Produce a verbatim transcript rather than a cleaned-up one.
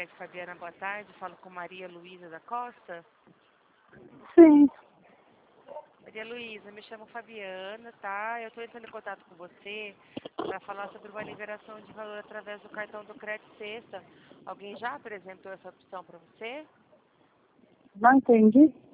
Crédito Fabiana, boa tarde. Falo com Maria Luísa da Costa. Sim. Maria Luísa, me chamo Fabiana, tá? Eu estou entrando em contato com você para falar sobre uma liberação de valor através do cartão do Crédito Sexta. Alguém já apresentou essa opção para você? Não entendi.